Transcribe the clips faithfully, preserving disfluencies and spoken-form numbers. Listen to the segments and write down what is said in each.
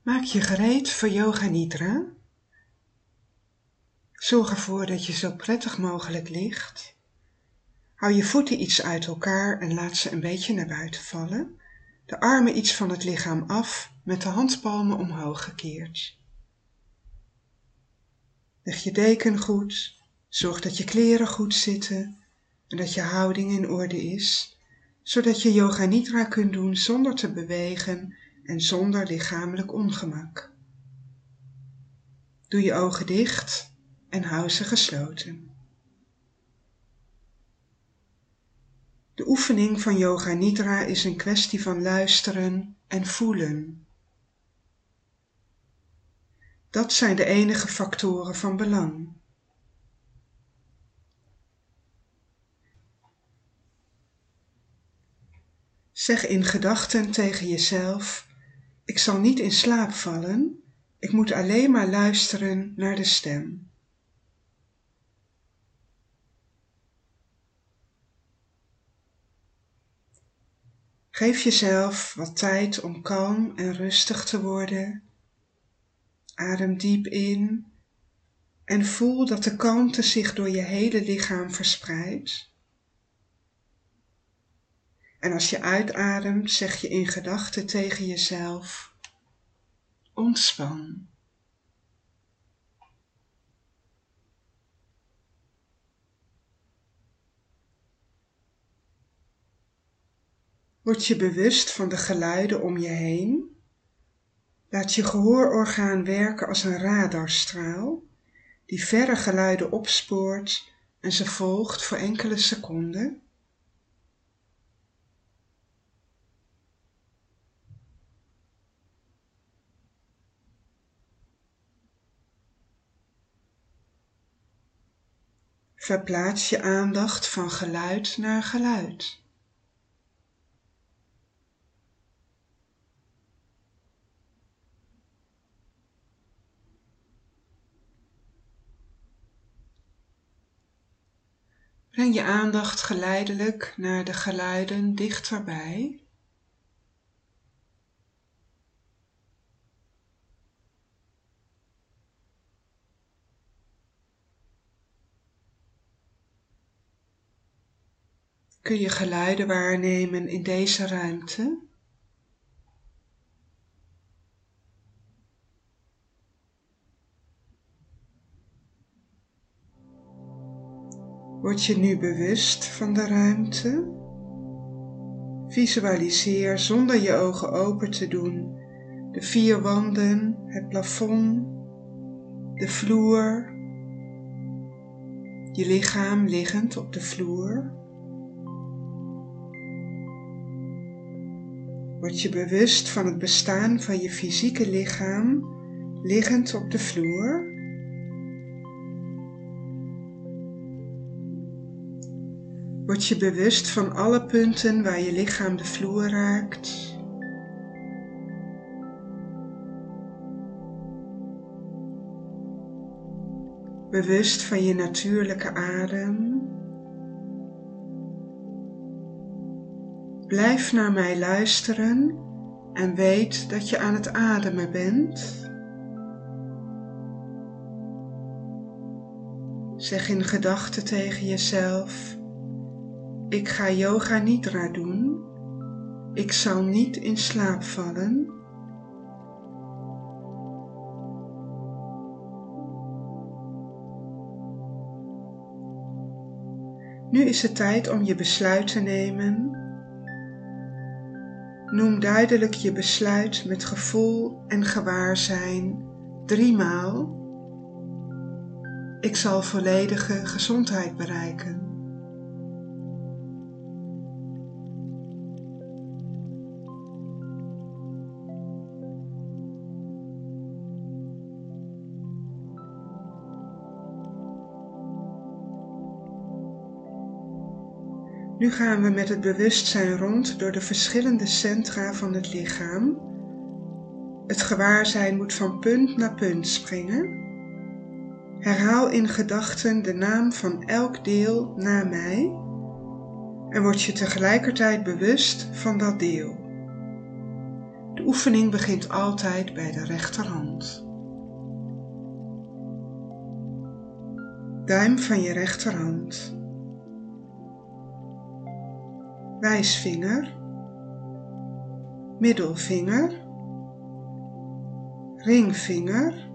Maak je gereed voor Yoga Nidra. Zorg ervoor dat je zo prettig mogelijk ligt. Hou je voeten iets uit elkaar en laat ze een beetje naar buiten vallen. De armen iets van het lichaam af, met de handpalmen omhoog gekeerd. Leg je deken goed, zorg dat je kleren goed zitten en dat je houding in orde is, zodat je Yoga Nidra kunt doen zonder te bewegen en zonder lichamelijk ongemak. Doe je ogen dicht en hou ze gesloten. De oefening van Yoga Nidra is een kwestie van luisteren en voelen. Dat zijn de enige factoren van belang. Zeg in gedachten tegen jezelf: ik zal niet in slaap vallen, ik moet alleen maar luisteren naar de stem. Geef jezelf wat tijd om kalm en rustig te worden. Adem diep in en voel dat de kalmte zich door je hele lichaam verspreidt. En als je uitademt, zeg je in gedachten tegen jezelf: ontspan. Word je bewust van de geluiden om je heen. Laat je gehoororgaan werken als een radarstraal, die verre geluiden opspoort en ze volgt voor enkele seconden. Verplaats je aandacht van geluid naar geluid. Breng je aandacht geleidelijk naar de geluiden dichterbij. Kun je geluiden waarnemen in deze ruimte? Word je nu bewust van de ruimte? Visualiseer zonder je ogen open te doen de vier wanden, het plafond, de vloer, je lichaam liggend op de vloer. Word je bewust van het bestaan van je fysieke lichaam liggend op de vloer. Word je bewust van alle punten waar je lichaam de vloer raakt. Bewust van je natuurlijke adem. Blijf naar mij luisteren en weet dat je aan het ademen bent. Zeg in gedachten tegen jezelf: ik ga Yoga Nidra doen. Ik zal niet in slaap vallen. Nu is het tijd om je besluit te nemen. Noem duidelijk je besluit met gevoel en gewaarzijn driemaal. Ik zal volledige gezondheid bereiken. Nu gaan we met het bewustzijn rond door de verschillende centra van het lichaam. Het gewaarzijn moet van punt naar punt springen. Herhaal in gedachten de naam van elk deel na mij en word je tegelijkertijd bewust van dat deel. De oefening begint altijd bij de rechterhand. Duim van je rechterhand. Wijsvinger. Middelvinger. Ringvinger.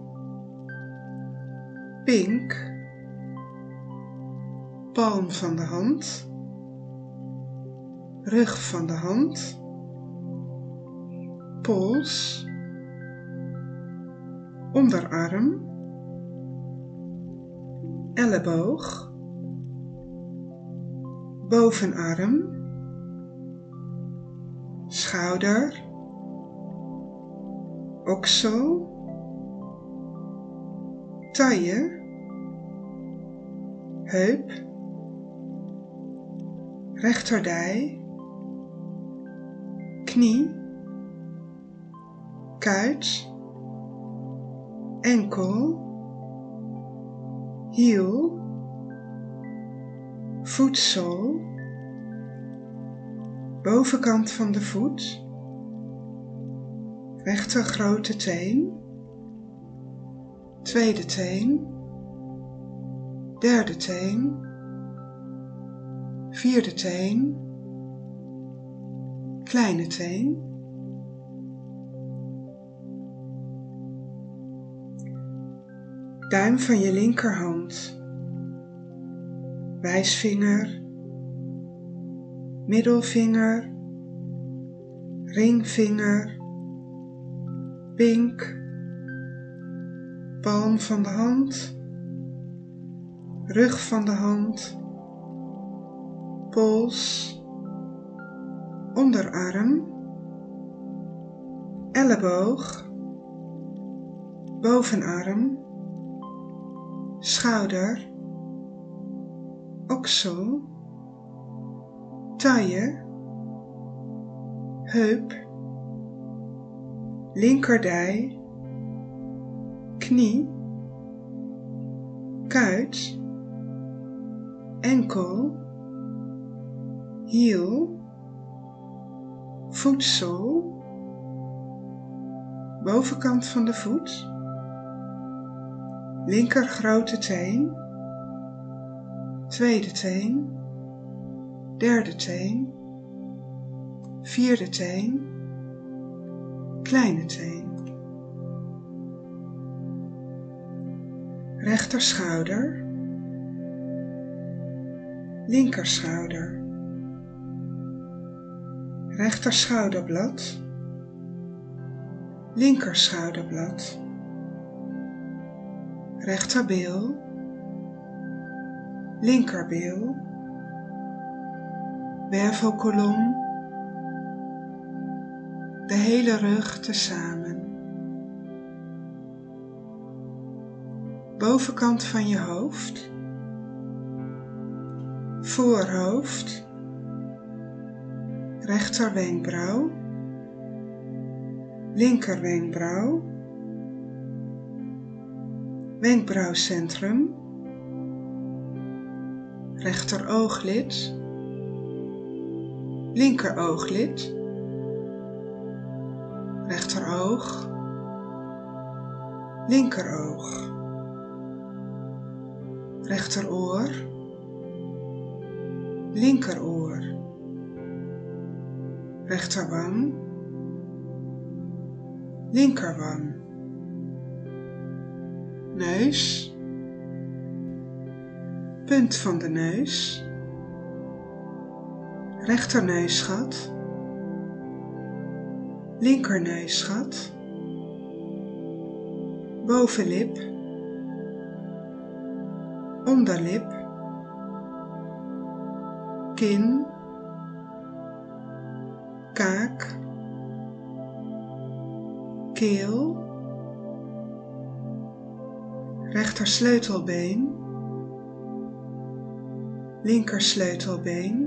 Pink. Palm van de hand. Rug van de hand. Pols. Onderarm. Elleboog. Bovenarm. Schouder. Oksel. Taille. Heup. Rechterdij. Knie. Kuit. Enkel. Hiel. Voetzool. Bovenkant van de voet. Rechter grote teen. Tweede teen. Derde teen. Vierde teen. Kleine teen. Duim van je linkerhand. Wijsvinger. Middelvinger. Ringvinger. Pink. Palm van de hand. Rug van de hand. Pols. Onderarm. Elleboog. Bovenarm. Schouder. Oksel. Taille. Heup. Linkerdij. Knie. Kuit. Enkel. Hiel. Voetzool. Bovenkant van de voet. Linker grote teen. Tweede teen. Derde teen. Vierde teen. Kleine teen. Rechter schouder. Linker schouder. Rechter schouderblad. Linker schouderblad. Rechterbeel. Linkerbeel. Wervelkolom. De hele rug tezamen. Bovenkant van je hoofd. Voorhoofd. Rechter wenkbrauw. Linker wenkbrauw. Wenkbrauwcentrum. Rechter ooglid. Linker ooglid. Rechteroog. Linkeroog. Rechteroor. Linkeroor. Rechterwang. Linkerwang. Neus. Punt van de neus. Rechterneusgat. Linkerneusgat. Bovenlip. Onderlip. Kin. Kaak. Keel. Rechter sleutelbeen. Linker sleutelbeen.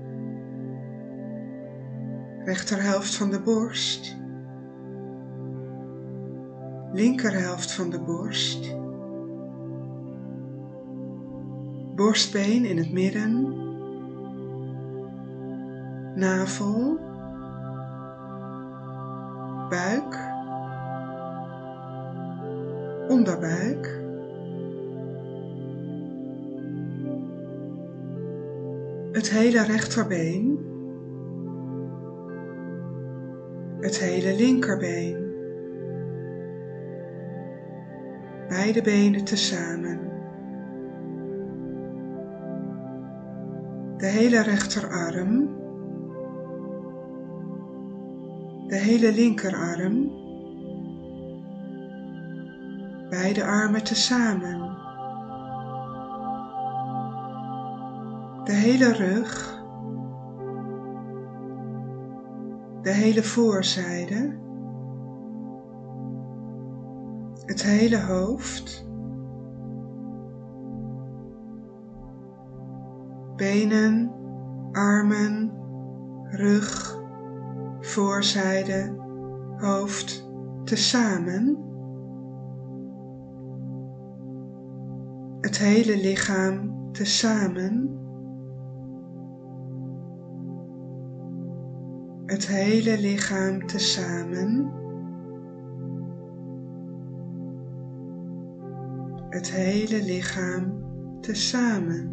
Rechterhelft van de borst. Linkerhelft van de borst. Borstbeen in het midden. Navel. buik, onderbuik, het hele rechterbeen, het hele linkerbeen, beide benen tezamen, de hele rechterarm, de hele linkerarm, beide armen tezamen, de hele rug, de hele voorzijde, het hele hoofd, benen, armen, rug, voorzijde, hoofd, tezamen, het hele lichaam tezamen, het hele lichaam tezamen, het hele lichaam tezamen.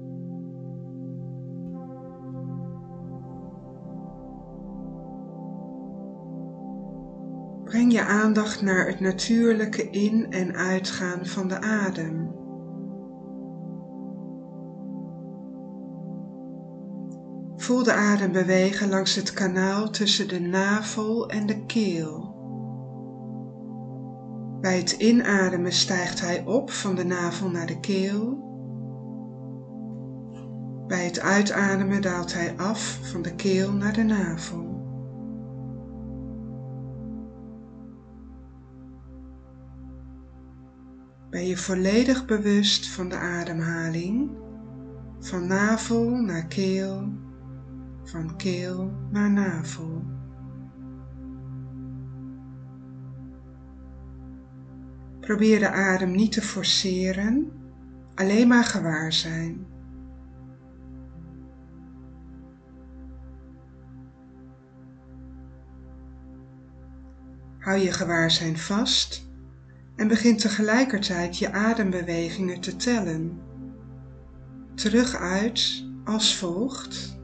Breng je aandacht naar het natuurlijke in- en uitgaan van de adem. Voel de adem bewegen langs het kanaal tussen de navel en de keel. Bij het inademen stijgt hij op van de navel naar de keel. Bij het uitademen daalt hij af van de keel naar de navel. Ben je volledig bewust van de ademhaling, van navel naar keel, van keel naar navel. Probeer de adem niet te forceren, alleen maar gewaar zijn. Hou je gewaarzijn vast en begin tegelijkertijd je adembewegingen te tellen. Terug uit als volgt.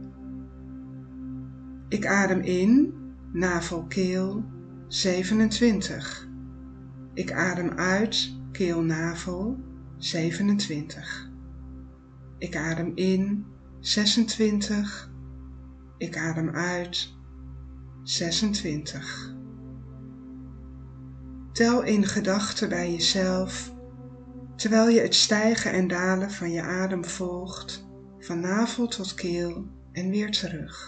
Ik adem in, navel, keel, zevenentwintig. Ik adem uit, keel, navel, zevenentwintig. Ik adem in, zesentwintig. Ik adem uit, zesentwintig. Tel in gedachten bij jezelf, terwijl je het stijgen en dalen van je adem volgt, van navel tot keel en weer terug.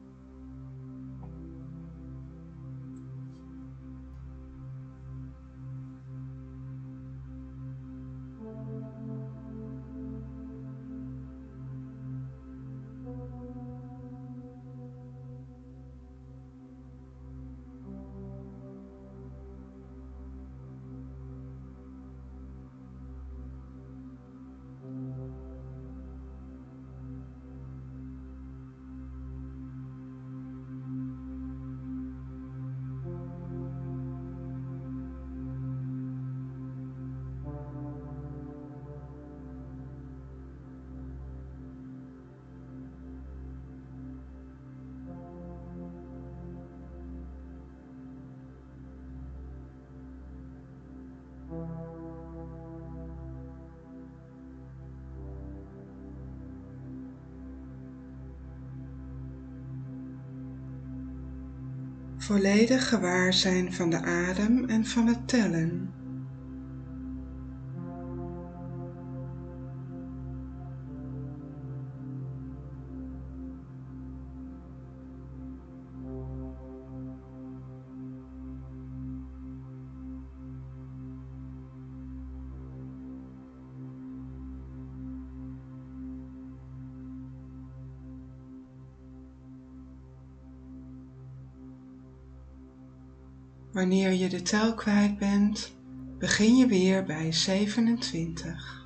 Volledig gewaar zijn van de adem en van het tellen. Wanneer je de tel kwijt bent, begin je weer bij zevenentwintig.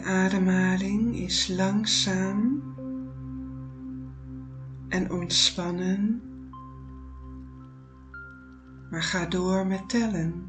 De ademhaling is langzaam en ontspannen, maar ga door met tellen.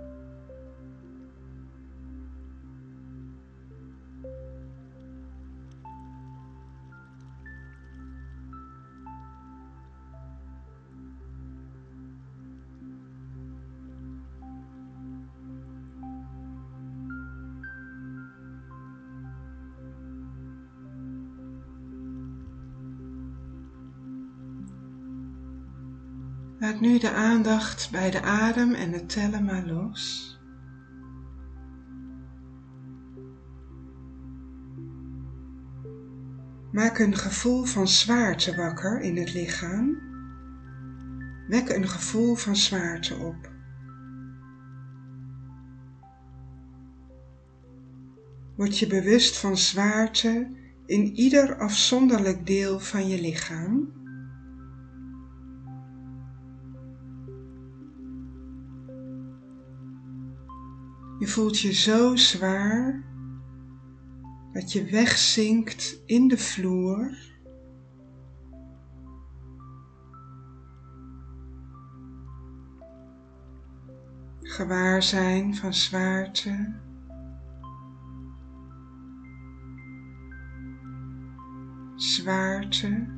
Laat nu de aandacht bij de adem en het tellen maar los. Maak een gevoel van zwaarte wakker in het lichaam. Wek een gevoel van zwaarte op. Word je bewust van zwaarte in ieder afzonderlijk deel van je lichaam. Je voelt je zo zwaar dat je wegzinkt in de vloer. Gewaarzijn van zwaarte. Zwaarte.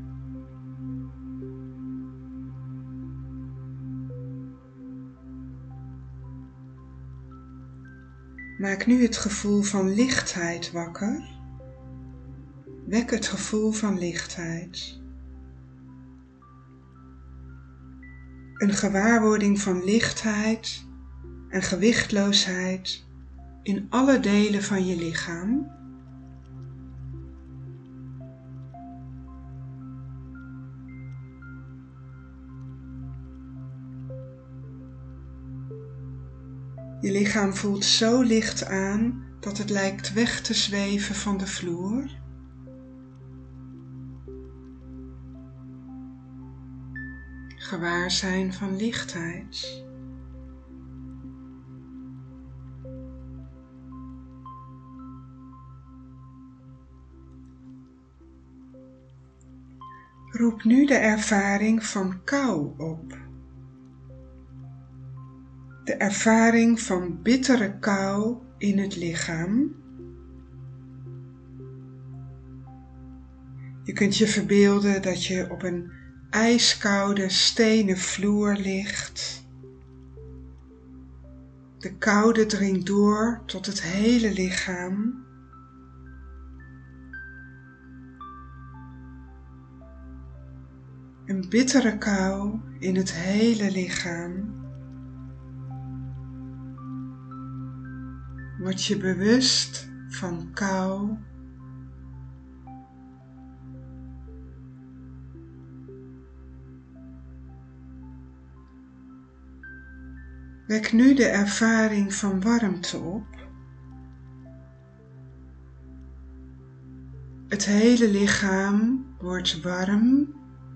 Maak nu het gevoel van lichtheid wakker. Wek het gevoel van lichtheid. Een gewaarwording van lichtheid en gewichtloosheid in alle delen van je lichaam. Je lichaam voelt zo licht aan dat het lijkt weg te zweven van de vloer. Gewaarzijn van lichtheid. Roep nu de ervaring van kou op. De ervaring van bittere kou in het lichaam. Je kunt je verbeelden dat je op een ijskoude stenen vloer ligt. De koude dringt door tot het hele lichaam. Een bittere kou in het hele lichaam. Word je bewust van kou. Wek nu de ervaring van warmte op. Het hele lichaam wordt warm.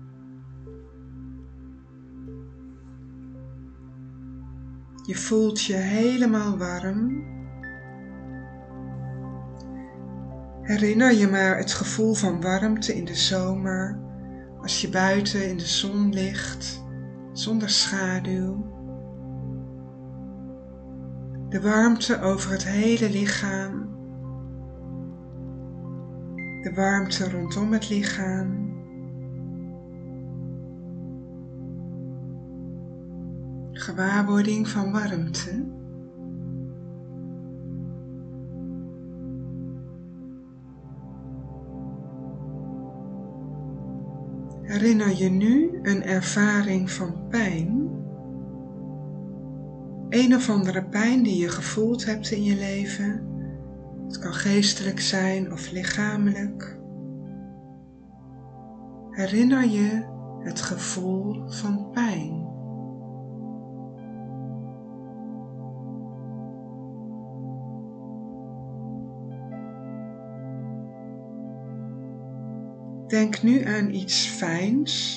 Je voelt je helemaal warm. Herinner je maar het gevoel van warmte in de zomer, als je buiten in de zon ligt, zonder schaduw. De warmte over het hele lichaam. De warmte rondom het lichaam. Gewaarwording van warmte. Herinner je nu een ervaring van pijn? Een of andere pijn die je gevoeld hebt in je leven. Het kan geestelijk zijn of lichamelijk. Herinner je het gevoel van pijn? Denk nu aan iets fijns.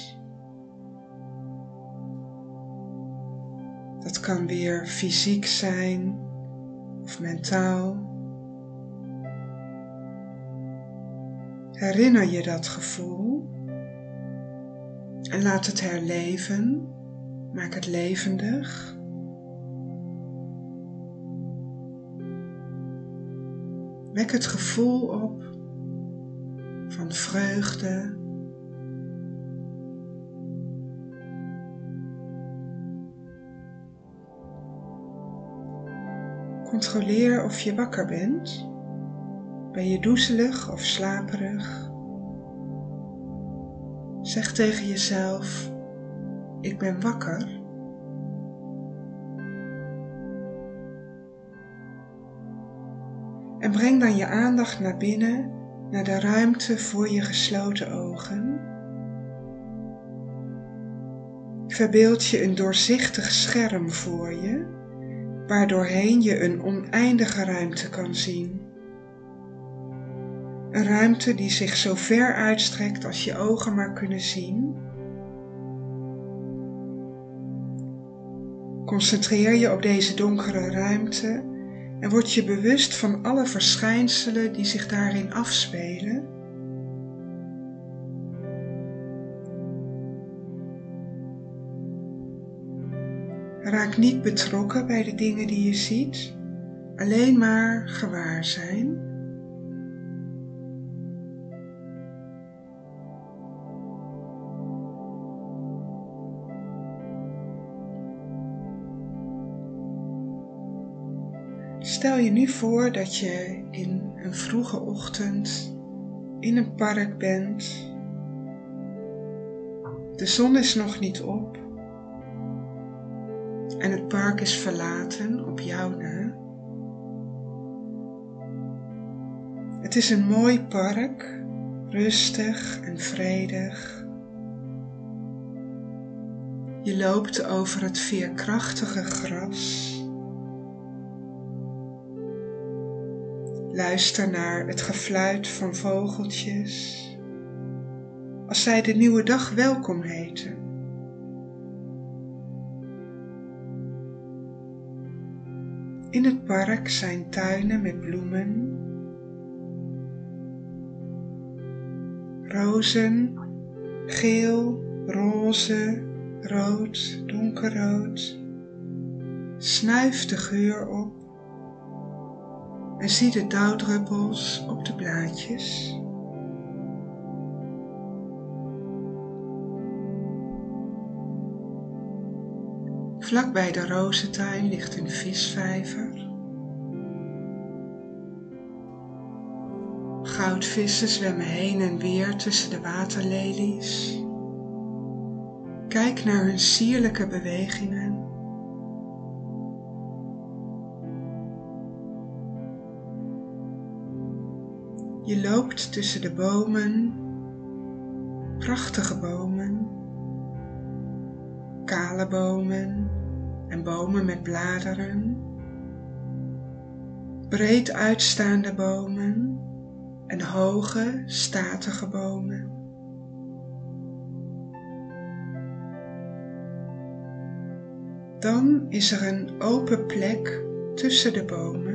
Dat kan weer fysiek zijn of mentaal. Herinner je dat gevoel en laat het herleven. Maak het levendig. Wek het gevoel op van vreugde, controleer of je wakker bent. Ben je doezelig of slaperig? Zeg tegen jezelf: ik ben wakker. En breng dan je aandacht naar binnen, naar de ruimte voor je gesloten ogen. Verbeeld je een doorzichtig scherm voor je, waardoorheen je een oneindige ruimte kan zien. Een ruimte die zich zo ver uitstrekt als je ogen maar kunnen zien. Concentreer je op deze donkere ruimte en word je bewust van alle verschijnselen die zich daarin afspelen. Raak niet betrokken bij de dingen die je ziet, alleen maar gewaar zijn. Stel je nu voor dat je in een vroege ochtend in een park bent. De zon is nog niet op en het park is verlaten op jou na. Het is een mooi park, rustig en vredig. Je loopt over het veerkrachtige gras. Luister naar het gefluit van vogeltjes, als zij de nieuwe dag welkom heten. In het park zijn tuinen met bloemen, rozen, geel, roze, rood, donkerrood. Snuif de geur op en zie de dauwdruppels op de blaadjes. Vlak bij de rozentuin ligt een visvijver. Goudvissen zwemmen heen en weer tussen de waterlelies. Kijk naar hun sierlijke bewegingen. Je loopt tussen de bomen, prachtige bomen, kale bomen en bomen met bladeren, breed uitstaande bomen en hoge, statige bomen. Dan is er een open plek tussen de bomen.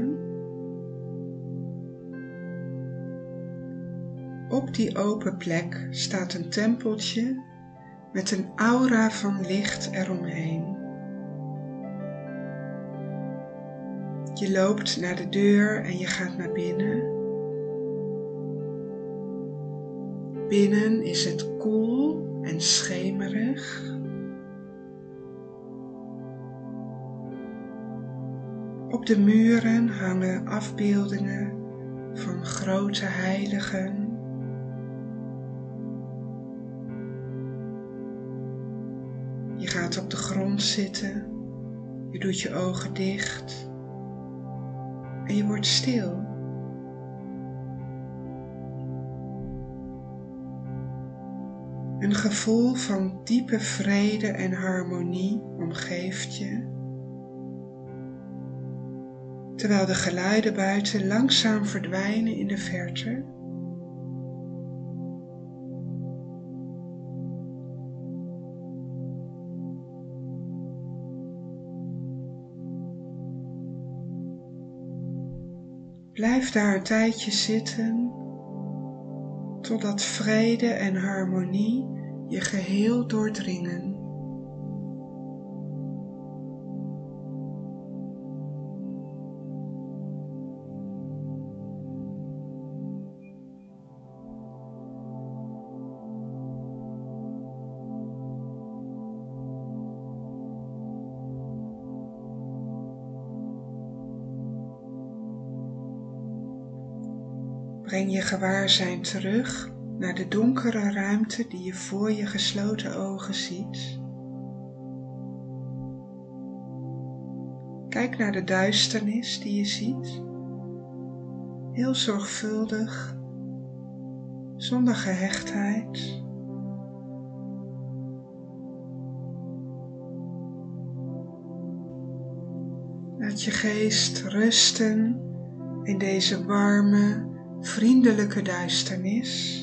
Op die open plek staat een tempeltje met een aura van licht eromheen. Je loopt naar de deur en je gaat naar binnen. Binnen is het koel en schemerig. Op de muren hangen afbeeldingen van grote heiligen. Je gaat op de grond zitten, je doet je ogen dicht en je wordt stil. Een gevoel van diepe vrede en harmonie omgeeft je, terwijl de geluiden buiten langzaam verdwijnen in de verte. Blijf daar een tijdje zitten totdat vrede en harmonie je geheel doordringen. Breng je gewaarzijn terug naar de donkere ruimte die je voor je gesloten ogen ziet. Kijk naar de duisternis die je ziet, heel zorgvuldig, zonder gehechtheid. Laat je geest rusten in deze warme, vriendelijke duisternis.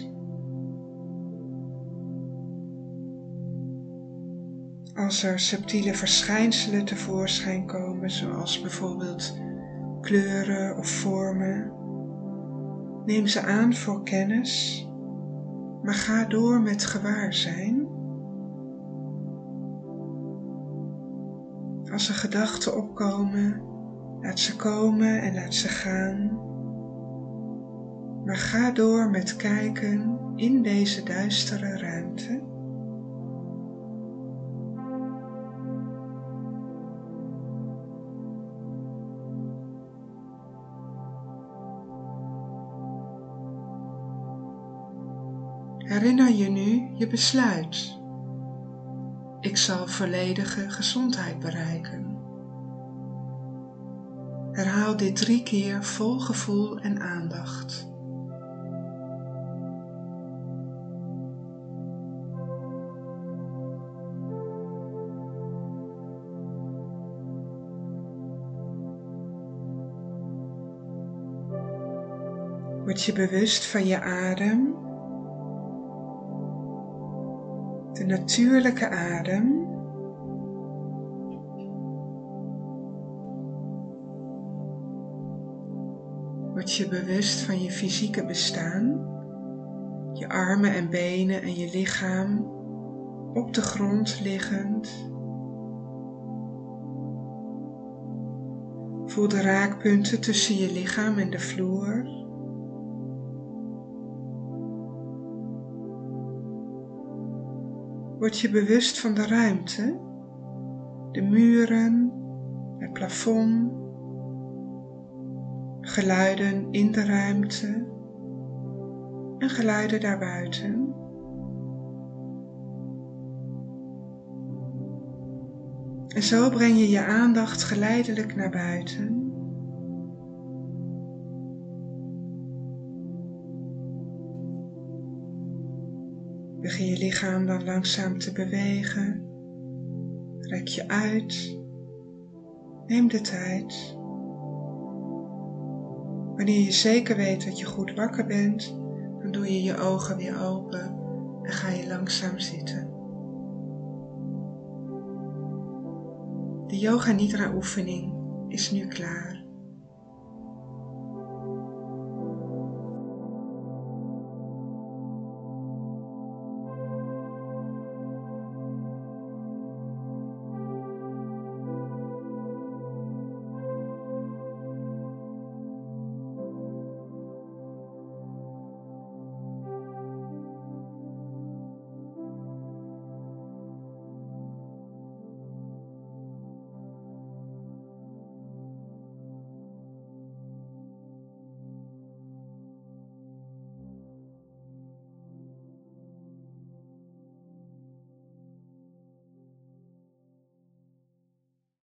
Als er subtiele verschijnselen tevoorschijn komen, zoals bijvoorbeeld kleuren of vormen, neem ze aan voor kennis, maar ga door met gewaarzijn. Als er gedachten opkomen, laat ze komen en laat ze gaan. Maar ga door met kijken in deze duistere ruimte. Herinner je nu je besluit. Ik zal volledige gezondheid bereiken. Herhaal dit drie keer vol gevoel en aandacht. Word je bewust van je adem, de natuurlijke adem. Word je bewust van je fysieke bestaan, je armen en benen en je lichaam op de grond liggend. Voel de raakpunten tussen je lichaam en de vloer. Word je bewust van de ruimte, de muren, het plafond, geluiden in de ruimte en geluiden daarbuiten. En zo breng je je aandacht geleidelijk naar buiten. Begin je lichaam dan langzaam te bewegen. Rek je uit. Neem de tijd. Wanneer je zeker weet dat je goed wakker bent, dan doe je je ogen weer open en ga je langzaam zitten. De yoga nidra oefening is nu klaar.